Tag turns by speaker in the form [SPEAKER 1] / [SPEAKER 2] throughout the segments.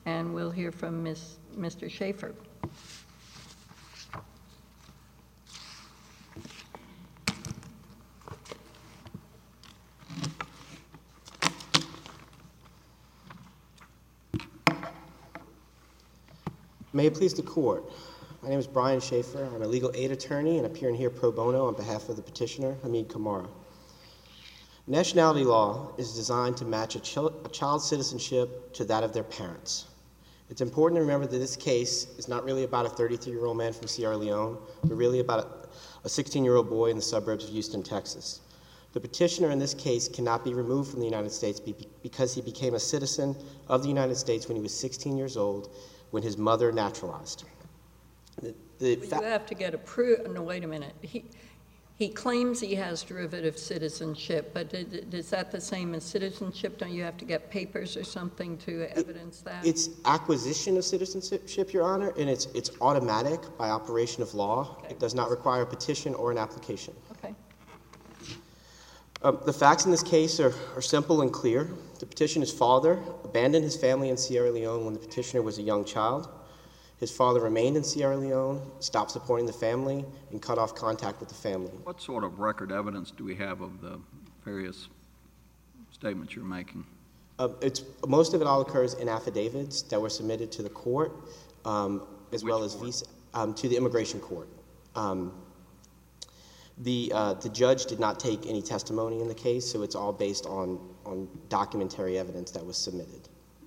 [SPEAKER 1] And we'll hear from Mr. Schaefer.
[SPEAKER 2] May it please the Court. My name is Brian Schaefer. I'm a legal aid attorney and appearing here pro bono on behalf of the petitioner, Hamid Kamara. Nationality law is designed to match a child's citizenship to that of their parents. It's important to remember that this case is not really about a 33-year-old man from Sierra Leone, but really about a 16-year-old boy in the suburbs of Houston, Texas. The petitioner in this case cannot be removed from the United States because he became a citizen of the United States when he was 16 years old, when his mother naturalized.
[SPEAKER 1] You have to get approved. No, wait a minute. He claims he has derivative citizenship, but is that the same as citizenship? Don't you have to get papers or something to evidence that? It's
[SPEAKER 2] acquisition of citizenship, Your Honor, and it's automatic by operation of law. Okay. It does not require a petition or an application.
[SPEAKER 1] Okay.
[SPEAKER 2] The facts in this case are simple and clear. The petitioner's father abandoned his family in Sierra Leone when the petitioner was a young child. His father remained in Sierra Leone, stopped supporting the family, and cut off contact with the family.
[SPEAKER 3] What sort of record evidence do we have of the various statements you're making?
[SPEAKER 2] Most of it all occurs in affidavits that were submitted to the court, as well as to the immigration court. The judge did not take any testimony in the case, so it's all based on documentary evidence that was submitted.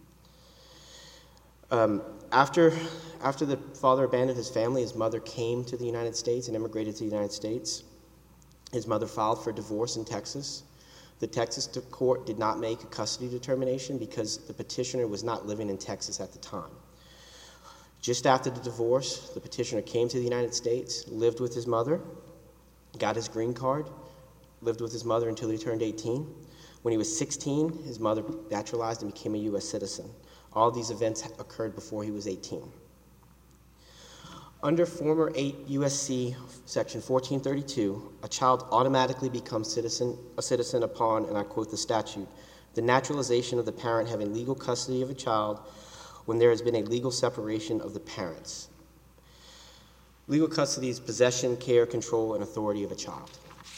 [SPEAKER 2] After the father abandoned his family, his mother came to the United States and immigrated to the United States. His mother filed for divorce in Texas. The Texas court did not make a custody determination because the petitioner was not living in Texas at the time. Just after the divorce, the petitioner came to the United States, lived with his mother, got his green card, lived with his mother until he turned 18. When he was 16, his mother naturalized and became a U.S. citizen. All these events occurred before he was 18. Under former 8 U.S.C. Section 1432, a child automatically becomes a citizen upon, and I quote the statute, the naturalization of the parent having legal custody of a child when there has been a legal separation of the parents. Legal custody is possession, care, control, and authority of a child.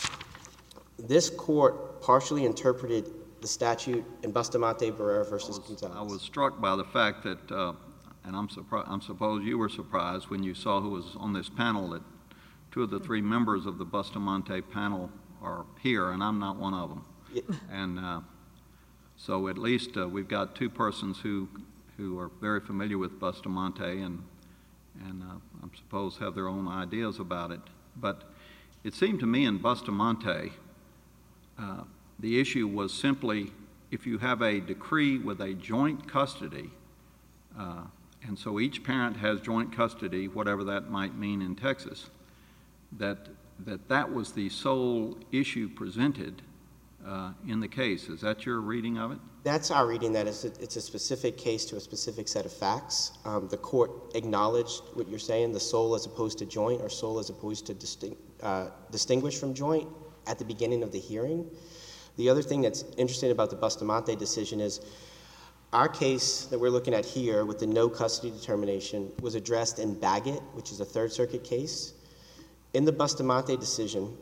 [SPEAKER 2] This court partially interpreted the statute in Bustamante Barrera v. Gonzalez.
[SPEAKER 3] I was struck by the fact that, and I suppose you were surprised when you saw who was on this panel, that 2 of the 3 members of the Bustamante panel are here, and I'm not one of them. Yeah. And so at least we've got 2 persons who are very familiar with Bustamante and I suppose have their own ideas about it. But it seemed to me in Bustamante, the issue was simply if you have a decree with a joint custody, and so each parent has joint custody, whatever that might mean in Texas, that was the sole issue presented in the case. Is that your reading of it?
[SPEAKER 2] That's our reading, that it's a specific case to a specific set of facts. The court acknowledged what you're saying, the sole as opposed to joint, or sole as opposed to distinguished from joint at the beginning of the hearing. The other thing that's interesting about the Bustamante decision is our case that we're looking at here with the no custody determination was addressed in Baggett, which is a Third Circuit case. In the Bustamante decision,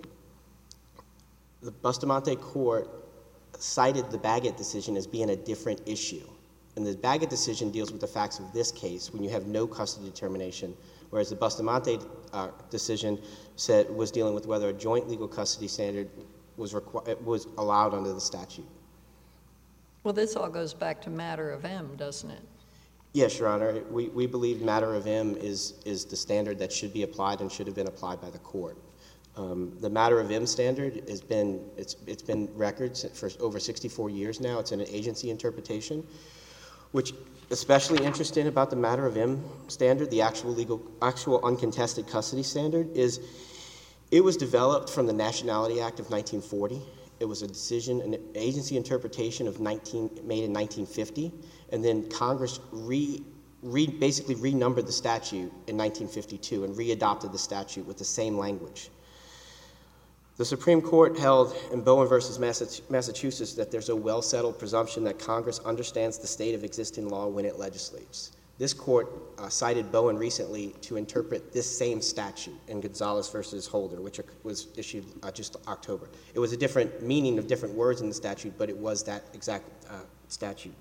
[SPEAKER 2] the Bustamante court cited the Baggett decision as being a different issue. And the Baggett decision deals with the facts of this case when you have no custody determination, whereas the Bustamante decision was dealing with whether a joint legal custody standard was allowed under the statute.
[SPEAKER 1] Well, this all goes back to matter of M, doesn't it?
[SPEAKER 2] Yes, Your Honor. We believe matter of M is the standard that should be applied and should have been applied by the court. The matter of M standard it's been records for over 64 years now. It's an agency interpretation, which especially interesting about the matter of M standard, the actual uncontested custody standard, is it was developed from the Nationality Act of 1940. It was a decision, an agency interpretation made in 1950, and then Congress basically renumbered the statute in 1952 and readopted the statute with the same language. The Supreme Court held in Bowen versus Massachusetts that there's a well-settled presumption that Congress understands the state of existing law when it legislates. This court cited Bowen recently to interpret this same statute in Gonzalez versus Holder, which was issued just October. It was a different meaning of different words in the statute, but it was that exact statute.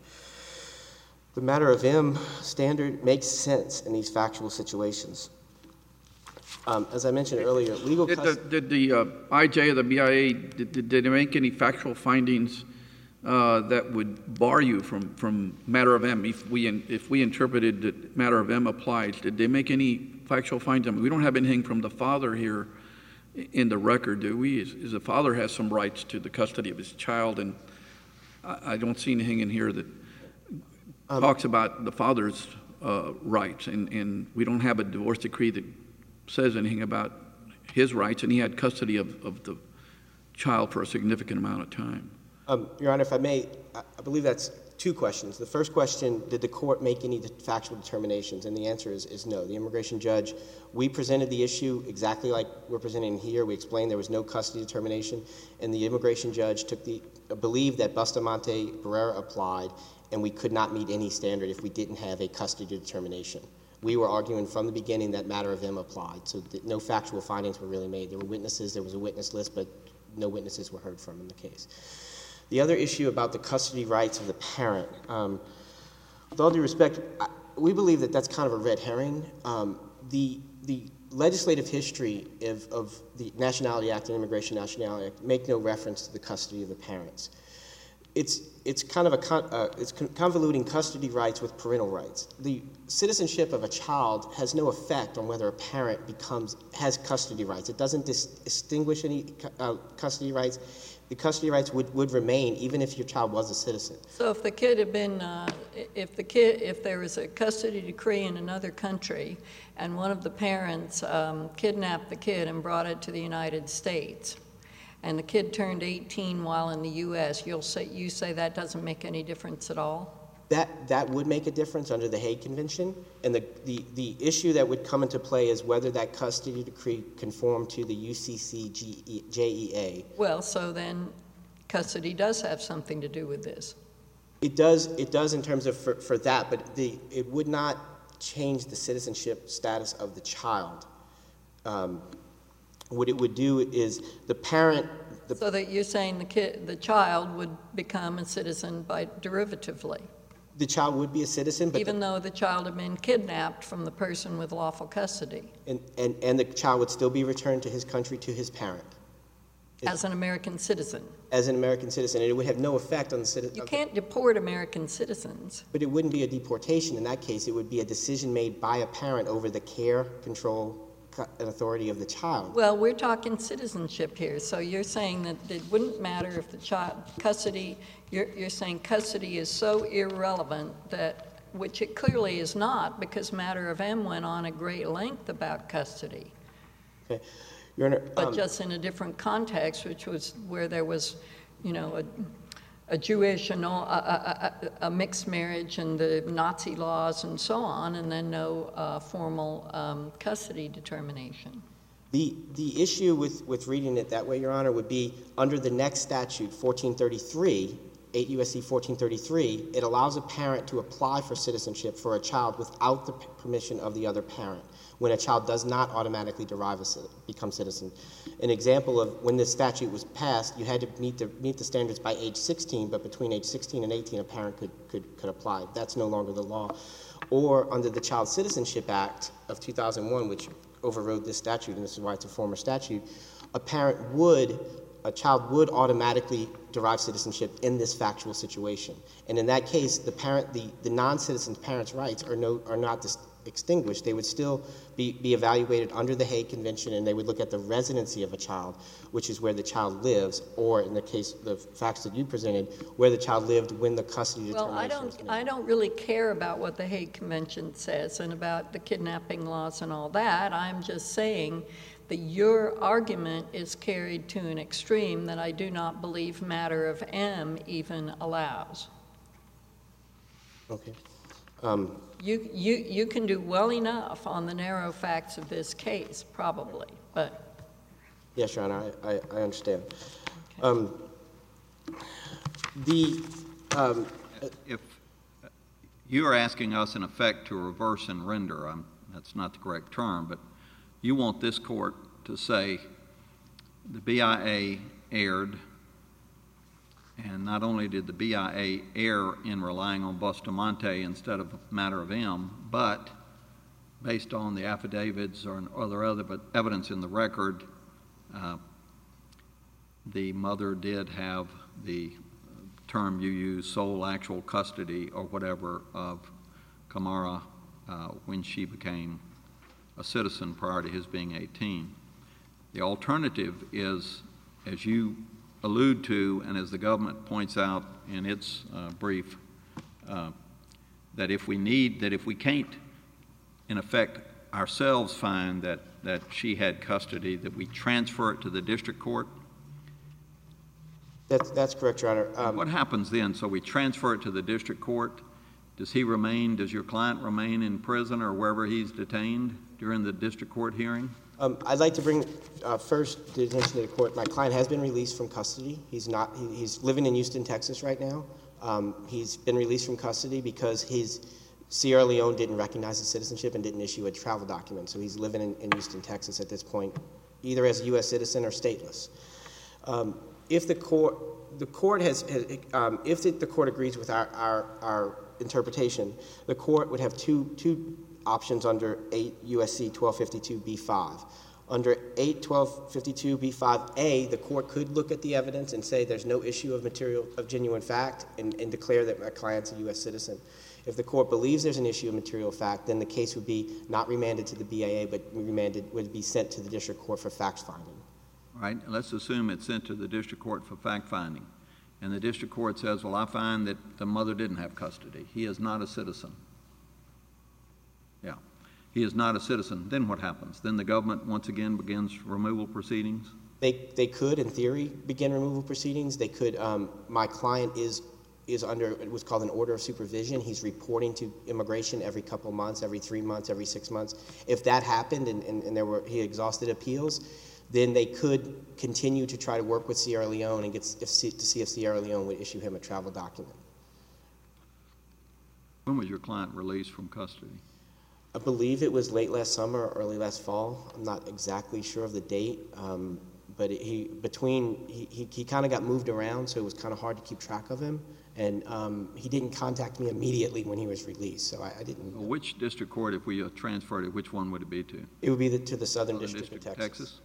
[SPEAKER 2] The matter of M standard makes sense in these factual situations. As I mentioned earlier, legal custody...
[SPEAKER 4] Did the IJ or the BIA, did they make any factual findings that would bar you from matter of M? If we interpreted that matter of M applies, did they make any factual findings? I mean, we don't have anything from the father here in the record, do we? Is the father has some rights to the custody of his child, and I don't see anything in here that talks about the father's rights, and we don't have a divorce decree that says anything about his rights, and he had custody of the child for a significant amount of time.
[SPEAKER 2] Your Honor, if I may, I believe that's two questions. The first question, did the court make any factual determinations? And the answer is no. The immigration judge, we presented the issue exactly like we're presenting here. We explained there was no custody determination, and the immigration judge believed that Bustamante Barrera applied, and we could not meet any standard if we didn't have a custody determination. We were arguing from the beginning that matter of M applied, so no factual findings were really made. There were witnesses, there was a witness list, but no witnesses were heard from in the case. The other issue about the custody rights of the parent, with all due respect, we believe that that's kind of a red herring. The legislative history of the Nationality Act and Immigration Nationality Act make no reference to the custody of the parents. It's kind of it's convoluting custody rights with parental rights. The citizenship of a child has no effect on whether a parent has custody rights. It doesn't distinguish any custody rights. The custody rights would remain even if your child was a citizen.
[SPEAKER 1] So if the kid had been, if there was a custody decree in another country, and one of the parents kidnapped the kid and brought it to the United States, and the kid turned 18 while in the U.S., you say that doesn't make any difference at all?
[SPEAKER 2] That would make a difference under the Hague Convention, and the issue that would come into play is whether that custody decree conformed to the UCCJEA.
[SPEAKER 1] Well, so then custody does have something to do with this.
[SPEAKER 2] It does in terms of for that, but it would not change the citizenship status of the child. What it would do is the parent...
[SPEAKER 1] So that you're saying the child would become a citizen by derivatively?
[SPEAKER 2] The child would be a citizen, but...
[SPEAKER 1] Even though the child had been kidnapped from the person with lawful custody?
[SPEAKER 2] And the child would still be returned to his country, to his parent.
[SPEAKER 1] As an American citizen? As
[SPEAKER 2] an American citizen, and it would have no effect on the citizen...
[SPEAKER 1] You can't deport American citizens.
[SPEAKER 2] But it wouldn't be a deportation in that case. It would be a decision made by a parent over the care, control, and authority of the child.
[SPEAKER 1] Well, we're talking citizenship here, so you're saying that it wouldn't matter if the child custody, you're saying custody is so irrelevant that, which it clearly is not, because matter of M went on at great length about custody.
[SPEAKER 2] Okay. Your Honor,
[SPEAKER 1] but just in a different context, which was where there was, you know, a Jewish and a mixed marriage and the Nazi laws and so on, and then no formal custody determination.
[SPEAKER 2] The issue with reading it that way, Your Honor, would be under the next statute, 1433, 8 U.S.C. 1433, it allows a parent to apply for citizenship for a child without the permission of the other parent when a child does not automatically become citizen. An example of when this statute was passed, you had to meet the standards by age 16, but between age 16 and 18, a parent could apply. That's no longer the law. Or under the Child Citizenship Act of 2001, which overrode this statute, and this is why it's a former statute, a child would automatically derive citizenship in this factual situation. And in that case, the non-citizen parent's rights are not extinguished. They would still be evaluated under the Hague Convention, and they would look at the residency of a child, which is where the child lives, or in the case, the facts that you presented, where the child lived when the custody determination was made.
[SPEAKER 1] Well, I don't really care about what the Hague Convention says and about the kidnapping laws and all that. I'm just saying that your argument is carried to an extreme that I do not believe matter of M even allows.
[SPEAKER 2] Okay.
[SPEAKER 1] You can do well enough on the narrow facts of this case, probably, but...
[SPEAKER 2] Yes, Your Honor, I understand.
[SPEAKER 1] Okay.
[SPEAKER 3] If you are asking us, in effect, to reverse and render, that's not the correct term, but you want this court to say the BIA erred, and not only did the BIA err in relying on Bustamante instead of matter of M, but based on the affidavits or other evidence in the record, the mother did have the term you use, sole actual custody or whatever, of Camara when she became a citizen prior to his being 18. The alternative is, as you allude to, and as the government points out in its brief, that if we can't, in effect, ourselves find that she had custody, that we transfer it to the district court.
[SPEAKER 2] That's correct, Your Honor.
[SPEAKER 3] What happens then? So we transfer it to the district court. Does your client remain in prison or wherever he's detained during the district court hearing?
[SPEAKER 2] I'd like to bring first the attention to the court. My client has been released from custody. He's living in Houston, Texas right now. He's been released from custody because Sierra Leone didn't recognize his citizenship and didn't issue a travel document. So he's living in Houston, Texas at this point, either as a U.S. citizen or stateless. If the court agrees with our interpretation, the court would have two options under 8 U.S.C. 1252b5. Under 8 1252b5a, the court could look at the evidence and say there's no issue of genuine fact and declare that my client's a U.S. citizen. If the court believes there's an issue of material fact, then the case would be not remanded to the BIA, but would be sent to the district court for fact-finding.
[SPEAKER 3] All right. Let's assume it's sent to the district court for fact-finding. And the district court says, well, I find that the mother didn't have custody. He is not a citizen. Yeah. He is not a citizen. Then what happens? Then the government once again begins removal proceedings?
[SPEAKER 2] They could, in theory, begin removal proceedings. They could. My client is under what's called an order of supervision. He's reporting to immigration every couple months, every 3 months, every 6 months. If that happened and he exhausted appeals, then they could continue to try to work with Sierra Leone and to see if Sierra Leone would issue him a travel document.
[SPEAKER 3] When was your client released from custody?
[SPEAKER 2] I believe it was late last summer or early last fall. I'm not exactly sure of the date, but he kind of got moved around, so it was kind of hard to keep track of him. And he didn't contact me immediately when he was released, so I didn't.
[SPEAKER 3] Well, which district court, if we transferred it, which one would it be to?
[SPEAKER 2] It would be to the Southern District of
[SPEAKER 3] Texas.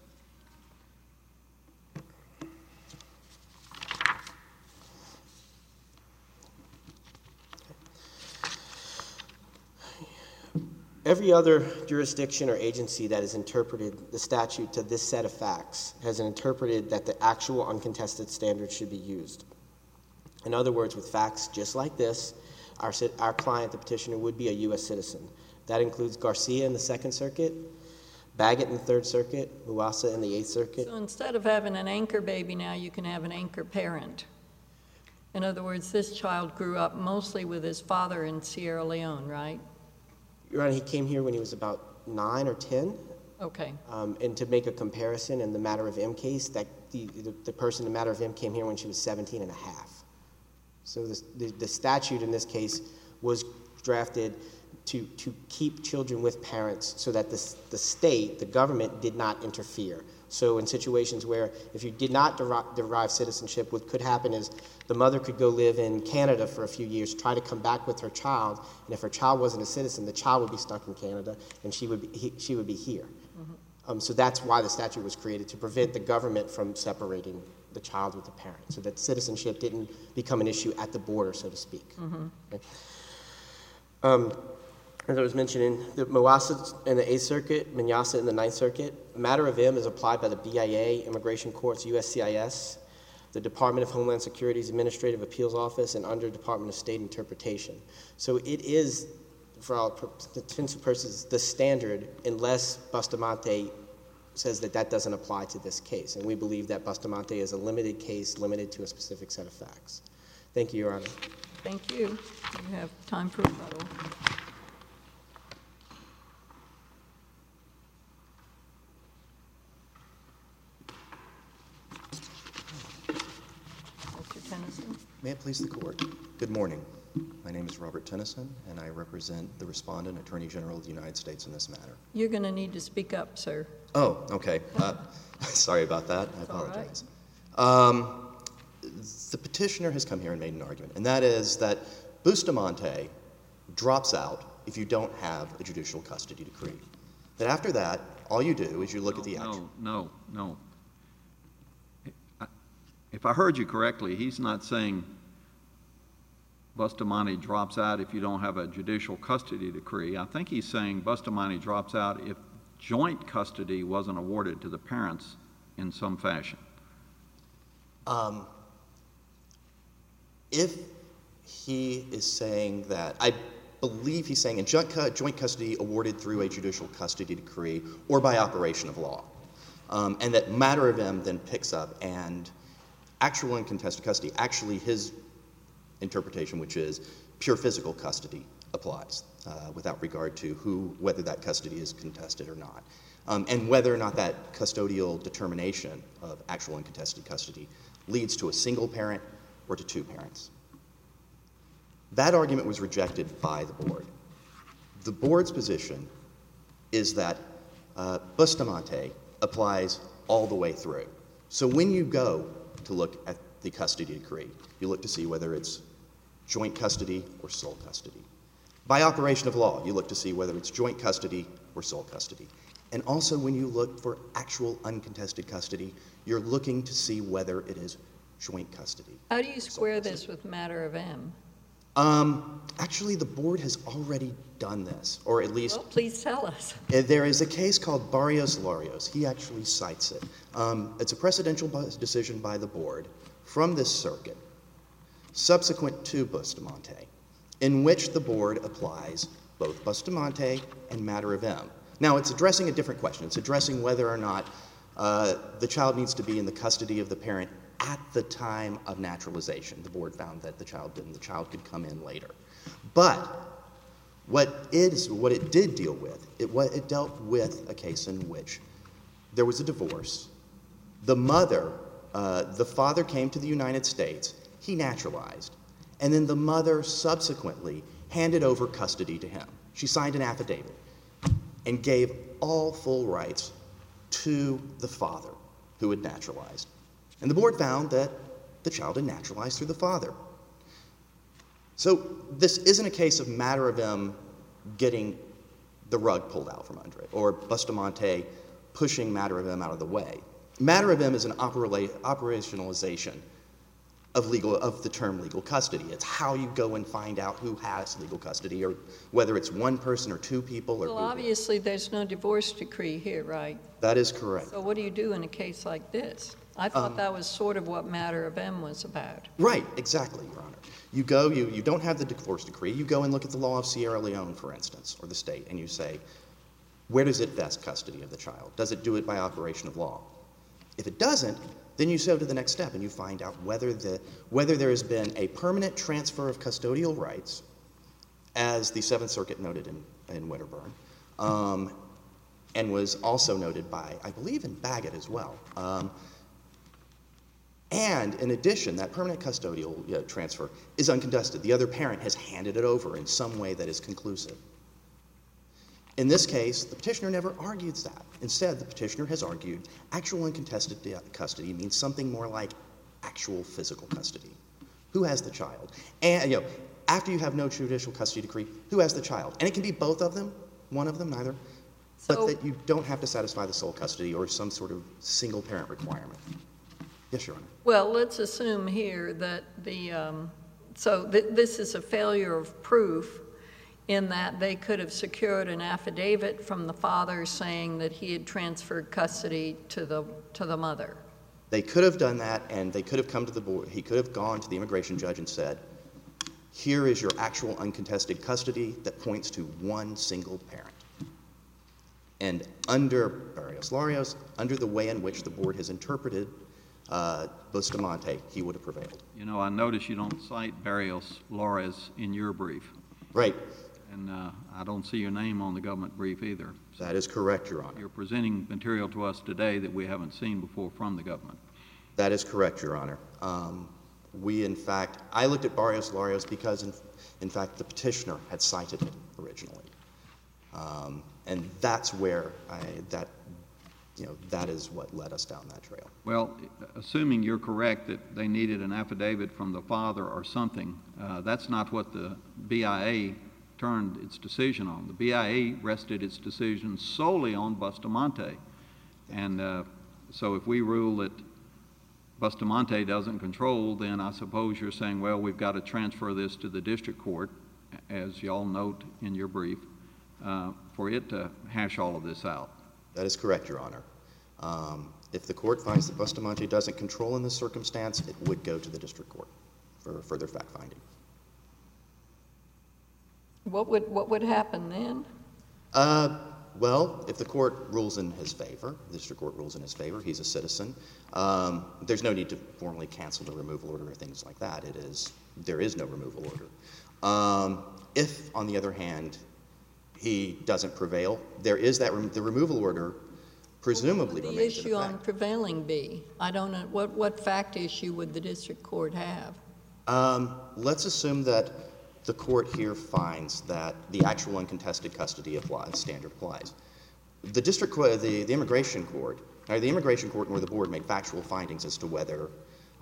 [SPEAKER 2] Every other jurisdiction or agency that has interpreted the statute to this set of facts has interpreted that the actual uncontested standard should be used. In other words, with facts just like this, our client, the petitioner, would be a U.S. citizen. That includes Garcia in the Second Circuit, Baggett in the Third Circuit, Muassa in the Eighth Circuit.
[SPEAKER 1] So instead of having an anchor baby now, you can have an anchor parent. In other words, this child grew up mostly with his father in Sierra Leone, right?
[SPEAKER 2] Your Honor, he came here when he was about 9 or 10.
[SPEAKER 1] Okay.
[SPEAKER 2] And to make a comparison in the Matter of M case, that the person in the Matter of M came here when she was 17 and a half. So the statute in this case was drafted to keep children with parents so that the state, the government, did not interfere. So in situations where if you did not derive citizenship, what could happen is the mother could go live in Canada for a few years, try to come back with her child, and if her child wasn't a citizen, the child would be stuck in Canada, and she would be here. Mm-hmm. So that's why the statute was created, to prevent the government from separating the child with the parent, so that citizenship didn't become an issue at the border, so to speak. Mm-hmm. Okay. As I was mentioning, the Muassa in the 8th Circuit, Minyasa in the 9th Circuit. Matter of M is applied by the BIA, Immigration Courts, USCIS, the Department of Homeland Security's Administrative Appeals Office, and under Department of State Interpretation. So it is, for all intents and purposes, the standard, unless Bustamante says that doesn't apply to this case. And we believe that Bustamante is a limited case, limited to a specific set of facts. Thank you, Your Honor.
[SPEAKER 1] Thank you. You have time for rebuttal.
[SPEAKER 5] May it please the Court. Good morning. My name is Robert Tennyson, and I represent the Respondent, Attorney General of the United States in this matter.
[SPEAKER 1] You're going to need to speak up, sir.
[SPEAKER 5] Oh, okay. Sorry about that. I apologize. The petitioner has come here and made an argument, and that is that Bustamante drops out if you don't have a judicial custody decree. That after that, all you do is you look at the action.
[SPEAKER 3] No. If I heard you correctly, he's not saying Bustamante drops out if you don't have a judicial custody decree. I think he's saying Bustamante drops out if joint custody wasn't awarded to the parents in some fashion.
[SPEAKER 5] If he is saying that, I believe he's saying in joint custody awarded through a judicial custody decree or by operation of law, and that matter of M then picks up and actual uncontested custody, actually his interpretation, which is pure physical custody, applies without regard to whether that custody is contested or not, and whether or not that custodial determination of actual uncontested custody leads to a single parent or to two parents. That argument was rejected by the board. The board's position is that Bustamante applies all the way through. So when you go to look at the custody decree, you look to see whether it's joint custody or sole custody. By operation of law, you look to see whether it's joint custody or sole custody. And also when you look for actual uncontested custody, you're looking to see whether it is joint custody.
[SPEAKER 1] How do you square this with matter of M?
[SPEAKER 5] Actually, the board has already done this, or at least...
[SPEAKER 1] Well, please tell us.
[SPEAKER 5] There is a case called Barrios-Larios. He actually cites it. It's a precedential decision by the board from this circuit, subsequent to Bustamante, in which the board applies both Bustamante and matter of M. Now, it's addressing a different question. It's addressing whether or not the child needs to be in the custody of the parent at the time of naturalization. The board found that the child didn't. The child could come in later. But what it did deal with, it dealt with a case in which there was a divorce. The father came to the United States. He naturalized. And then the mother subsequently handed over custody to him. She signed an affidavit and gave all full rights to the father who had naturalized. And the board found that the child had naturalized through the father. So this isn't a case of matter of M getting the rug pulled out from under it, or Bustamante pushing matter of M out of the way. Matter of M is an operationalization of the term legal custody. It's how you go and find out who has legal custody, or whether it's one person or two people.
[SPEAKER 1] Well, obviously there's no divorce decree here, right?
[SPEAKER 5] That is correct.
[SPEAKER 1] So what do you do in a case like this? I thought that was sort of what matter of M was about.
[SPEAKER 5] Right, exactly, Your Honor. You go, you don't have the divorce decree. You go and look at the law of Sierra Leone, for instance, or the state, and you say, where does it vest custody of the child? Does it do it by operation of law? If it doesn't, then you go to the next step and you find out whether there has been a permanent transfer of custodial rights, as the Seventh Circuit noted in Winterburn, and was also noted by, I believe, in Bagot as well. And in addition, that permanent custodial transfer is uncontested. The other parent has handed it over in some way that is conclusive. In this case, the petitioner never argues that. Instead, the petitioner has argued actual uncontested custody means something more like actual physical custody. Who has the child? And, after you have no judicial custody decree, who has the child? And it can be both of them, one of them, neither, but that you don't have to satisfy the sole custody or some sort of single parent requirement. Yes, Your Honor.
[SPEAKER 1] Well, let's assume here that this is a failure of proof in that they could have secured an affidavit from the father saying that he had transferred custody to the mother.
[SPEAKER 5] They could have done that, and they could have come to the board. He could have gone to the immigration judge and said, here is your actual uncontested custody that points to one single parent. And under Barrios-Larios, under the way in which the board has interpreted Bustamante, he would have prevailed.
[SPEAKER 3] I notice you don't cite Barrios-Larios in your brief.
[SPEAKER 5] Right.
[SPEAKER 3] And I don't see your name on the government brief either.
[SPEAKER 5] That is correct, Your Honor.
[SPEAKER 3] You're presenting material to us today that we haven't seen before from the government.
[SPEAKER 5] That is correct, Your Honor. I looked at Barrios Larios because, in fact, the petitioner had cited it originally. And that's where that is what led us down that trail.
[SPEAKER 3] Well, assuming you're correct that they needed an affidavit from the father or something, that's not what the BIA turned its decision on. The BIA rested its decision solely on Bustamante. And so if we rule that Bustamante doesn't control, then I suppose you're saying, well, we've got to transfer this to the district court, as y'all note in your brief, for it to hash all of this out.
[SPEAKER 5] That is correct, Your Honor. If the court finds that Bustamante doesn't control in this circumstance, it would go to the district court for further fact-finding.
[SPEAKER 1] What would happen then?
[SPEAKER 5] Well, if the court rules in his favor, the district court rules in his favor, he's a citizen, there's no need to formally cancel the removal order or things like that. There is no removal order. If, on the other hand, he doesn't prevail, there is the removal order presumably remains in effect.
[SPEAKER 1] What would the issue on prevailing be? I don't know. What fact issue would the district court have?
[SPEAKER 5] Let's assume that the court here finds that the actual uncontested custody standard applies. The district court, the immigration court, or the immigration court nor the board made factual findings as to whether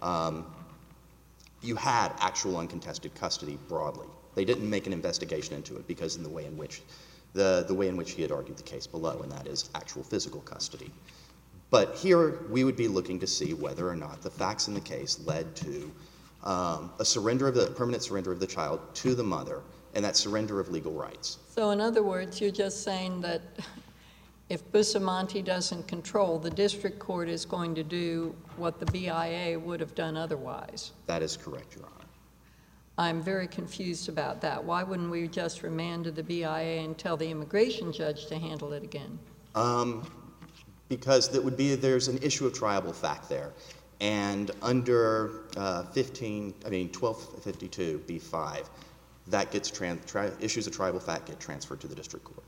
[SPEAKER 5] you had actual uncontested custody broadly. They didn't make an investigation into it because in the way in which he had argued the case below, and that is actual physical custody. But here we would be looking to see whether or not the facts in the case led to a permanent surrender of the child to the mother, and that surrender of legal rights.
[SPEAKER 1] So in other words, you're just saying that if Bustamante doesn't control, the district court is going to do what the BIA would have done otherwise.
[SPEAKER 5] That is correct, Your Honor.
[SPEAKER 1] I'm very confused about that. Why wouldn't we just remand to the BIA and tell the immigration judge to handle it again?
[SPEAKER 5] Because there's an issue of triable fact there. And under 1252 B5, that gets issues of tribal fact get transferred to the district court.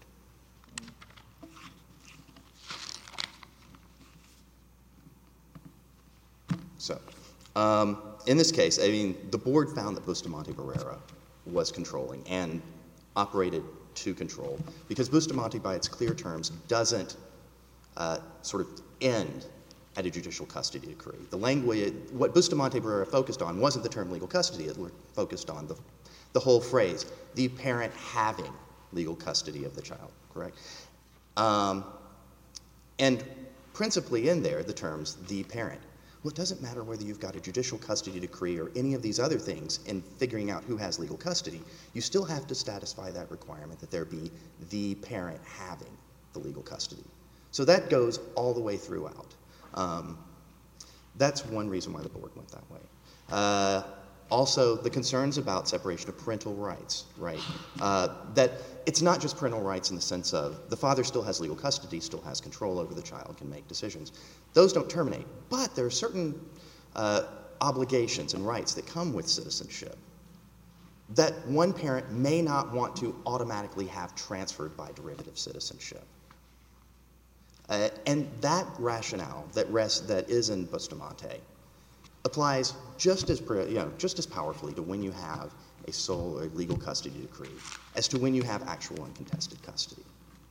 [SPEAKER 5] So, in this case, the board found that Bustamante Barrera was controlling and operated to control because Bustamante, by its clear terms, doesn't sort of end at a judicial custody decree. The language, what Bustamante Barrera focused on wasn't the term legal custody. It focused on the whole phrase, the parent having legal custody of the child, correct? And principally in there, the terms, the parent. Well, it doesn't matter whether you've got a judicial custody decree or any of these other things in figuring out who has legal custody. You still have to satisfy that requirement that there be the parent having the legal custody. So that goes all the way throughout. That's one reason why the board went that way. Also, the concerns about separation of parental rights, right? That it's not just parental rights in the sense of the father still has legal custody, still has control over the child, can make decisions. Those don't terminate, but there are certain obligations and rights that come with citizenship that one parent may not want to automatically have transferred by derivative citizenship. And that rationale that is in Bustamante applies just as powerfully to when you have a sole or legal custody decree as to when you have actual uncontested custody.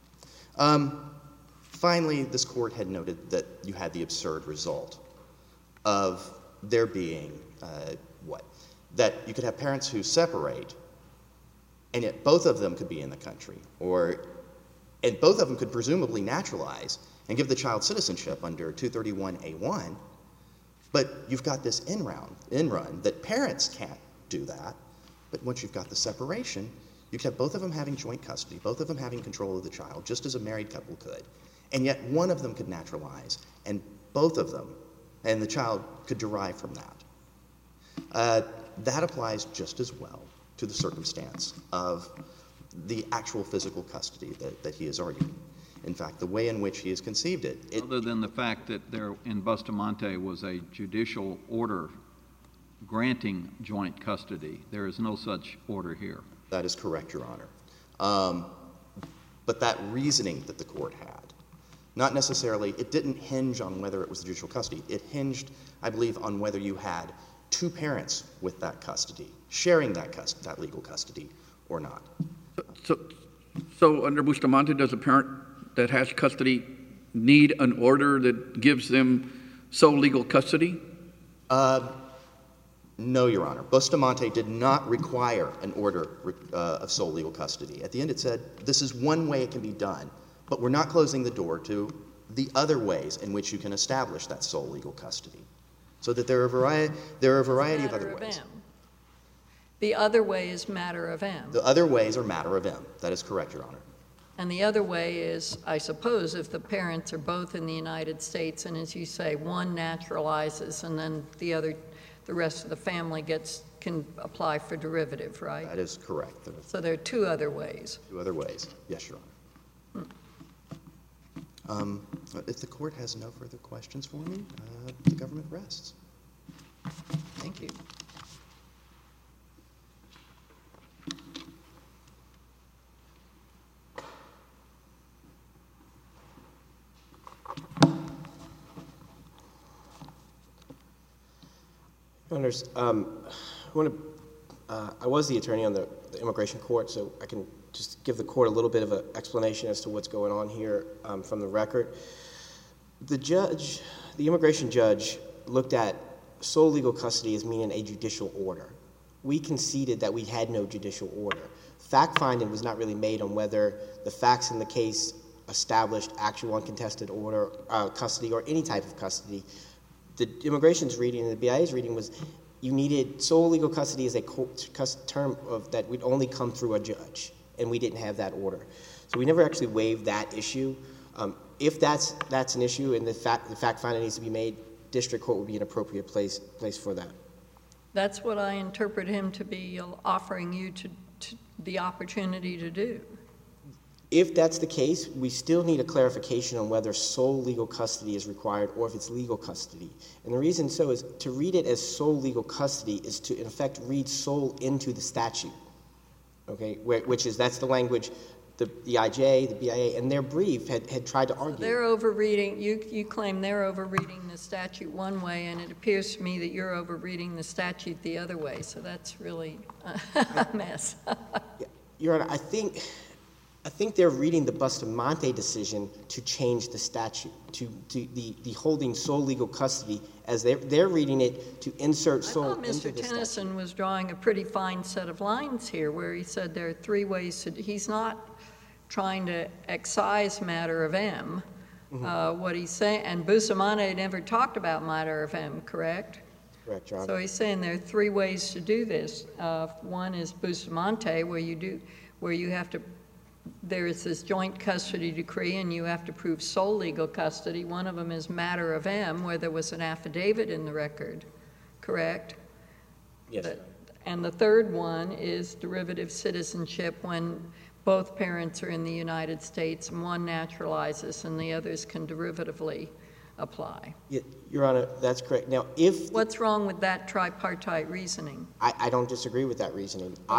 [SPEAKER 5] Finally, this court had noted that you had the absurd result of there being that you could have parents who separate, and yet both of them could be in the country, and both of them could presumably naturalize and give the child citizenship under 231A1, but you've got this in-run that parents can't do that, but once you've got the separation, you could have both of them having joint custody, both of them having control of the child, just as a married couple could, and yet one of them could naturalize, and both of them, and the child could derive from that. That applies just as well to the circumstance of the actual physical custody that he is arguing. In fact, the way in which he has conceived it.
[SPEAKER 3] Other than the fact that there in Bustamante was a judicial order granting joint custody, there is no such order here.
[SPEAKER 5] That is correct, Your Honor. But that reasoning that the court had, not necessarily, it didn't hinge on whether it was judicial custody. It hinged, I believe, on whether you had two parents with that custody, sharing that legal custody or not.
[SPEAKER 4] So under Bustamante, does a parent that has custody need an order that gives them sole legal custody?
[SPEAKER 5] No, Your Honor. Bustamante did not require an order of sole legal custody. At the end it said, this is one way it can be done, but we're not closing the door to the other ways in which you can establish that sole legal custody. So that there are a variety of other ways.
[SPEAKER 1] The other way is matter of M.
[SPEAKER 5] The other ways are matter of M. That is correct, Your Honor.
[SPEAKER 1] And the other way is, I suppose, if the parents are both in the United States, and as you say, one naturalizes, and then the rest of the family can apply for derivative, right?
[SPEAKER 5] That is correct.
[SPEAKER 1] So there are two other ways.
[SPEAKER 5] Two other ways, yes, Your Honor. If the court has no further questions for me, the government rests.
[SPEAKER 1] Thank you.
[SPEAKER 2] Honors, I was the attorney on the immigration court, so I can just give the court a little bit of an explanation as to what's going on here from the record. The immigration judge looked at sole legal custody as meaning a judicial order. We conceded that we had no judicial order. Fact-finding was not really made on whether the facts in the case established actual uncontested order, custody, or any type of custody. The immigration's reading and the BIA's reading was you needed sole legal custody as a term that would only come through a judge, and we didn't have that order. So we never actually waived that issue. If that's an issue and the fact finding needs to be made, district court would be an appropriate place for that.
[SPEAKER 1] That's what I interpret him to be offering you to the opportunity to do.
[SPEAKER 2] If that's the case, we still need a clarification on whether sole legal custody is required or if it's legal custody. And the reason so is to read it as sole legal custody is to, in effect, read sole into the statute, okay, that's the language the IJ, the BIA, and their brief had tried to argue.
[SPEAKER 1] So they're over-reading, you claim they're over-reading the statute one way, and it appears to me that you're over-reading the statute the other way, so that's really a mess.
[SPEAKER 2] Your Honor, I think they're reading the Bustamante decision to change the statute, to the holding sole legal custody, as they're reading it to insert sole into the statute.
[SPEAKER 1] I thought Mr. Tennyson was drawing a pretty fine set of lines here, where he said there are three ways to, he's not trying to excise matter of M, what he's saying, and Bustamante never talked about matter of M, correct?
[SPEAKER 2] Correct, Your Honor.
[SPEAKER 1] So he's saying there are three ways to do this. One is Bustamante, where you have to, there is this joint custody decree and you have to prove sole legal custody. One of them is matter of M, where there was an affidavit in the record, correct?
[SPEAKER 2] Yes.
[SPEAKER 1] And the third one is derivative citizenship, when both parents are in the United States and one naturalizes and the others can derivatively apply.
[SPEAKER 2] Your Honor, that's correct. Now,
[SPEAKER 1] What's wrong with that tripartite reasoning?
[SPEAKER 2] I don't disagree with that reasoning. Okay.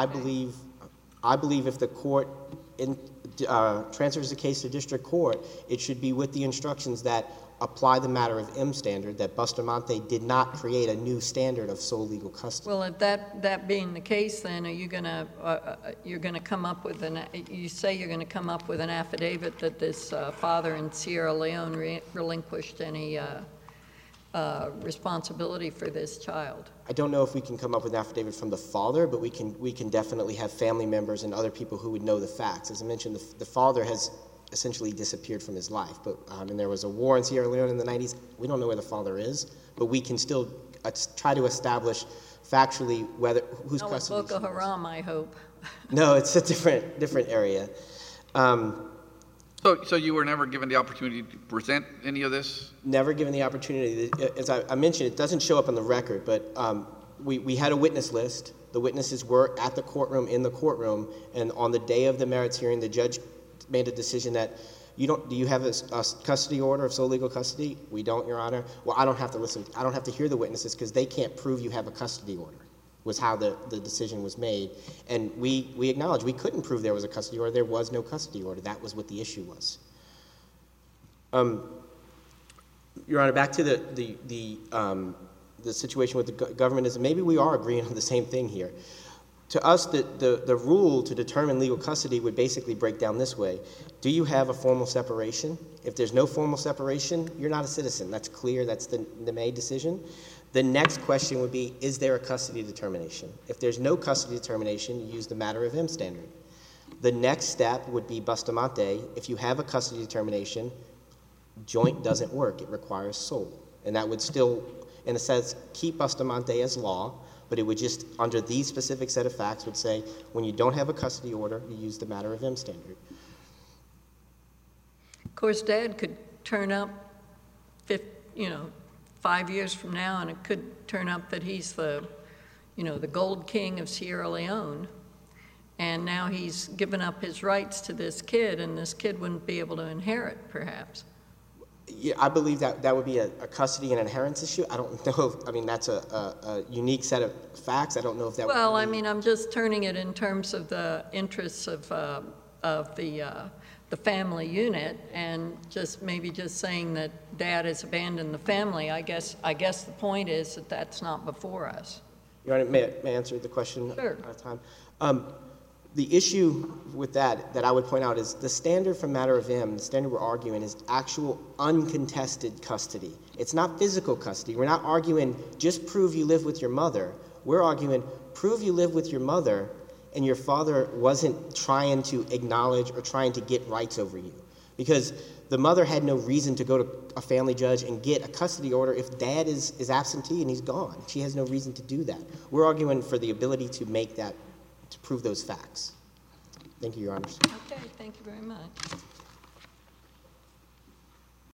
[SPEAKER 2] I believe if the court transfers the case to district court, it should be with the instructions that apply the matter of M standard, that Bustamante did not create a new standard of sole legal custody.
[SPEAKER 1] Well, if that being the case, then are you you're gonna come up with you say you're gonna come up with an affidavit that this father in Sierra Leone relinquished any responsibility for this child?
[SPEAKER 2] I don't know if we can come up with an affidavit from the father, but we can definitely have family members and other people who would know the facts. As I mentioned, the father has essentially disappeared from his life, but and there was a war in Sierra Leone in the 90s. We don't know where the father is, but we can still try to establish factually whose custody.
[SPEAKER 1] Boko Haram, I hope.
[SPEAKER 2] No, it's a different area.
[SPEAKER 4] So you were never given the opportunity to present any of this?
[SPEAKER 2] Never given the opportunity. As I mentioned, it doesn't show up on the record, but we had a witness list. The witnesses were at the courtroom, in the courtroom, and on the day of the merits hearing, the judge made a decision that do you have a custody order of sole legal custody? We don't, Your Honor. Well, I don't have to listen. I don't have to hear the witnesses because they can't prove you have a custody order, was how the decision was made. And we acknowledge we couldn't prove there was a custody order. There was no custody order. That was what the issue was. Your Honor, back to the the situation with the government is maybe we are agreeing on the same thing here. To us, the rule to determine legal custody would basically break down this way. Do you have a formal separation? If there's no formal separation, you're not a citizen. That's clear. That's the May decision. The next question would be, is there a custody determination? If there's no custody determination, you use the matter of M standard. The next step would be Bustamante. If you have a custody determination, joint doesn't work. It requires sole. And that would still, in a sense, keep Bustamante as law, but it would just, under these specific set of facts, would say, when you don't have a custody order, you use the matter of M standard.
[SPEAKER 1] Of course, Dad could turn up, 5 years from now, and it could turn up that he's the gold king of Sierra Leone, and now he's given up his rights to this kid, and this kid wouldn't be able to inherit, perhaps.
[SPEAKER 2] Yeah, I believe that would be a custody and inheritance issue. I don't know if, that's a unique set of facts. I don't know if that
[SPEAKER 1] Well,
[SPEAKER 2] would be...
[SPEAKER 1] I'm just turning it in terms of the interests of the family unit, and just saying that Dad has abandoned the family. I guess the point is that that's not before us.
[SPEAKER 2] Your Honor, may I answer the question?
[SPEAKER 1] Sure.
[SPEAKER 2] Out of time? The issue with that I would point out is the standard for matter of M, the standard we're arguing, is actual uncontested custody. It's not physical custody. We're not arguing just prove you live with your mother. We're arguing prove you live with your mother and your father wasn't trying to acknowledge or trying to get rights over you. Because the mother had no reason to go to a family judge and get a custody order if Dad is absentee and he's gone. She has no reason to do that. We're arguing for the ability to make that, to prove those facts. Thank you, Your Honors.
[SPEAKER 1] Okay, thank you very much.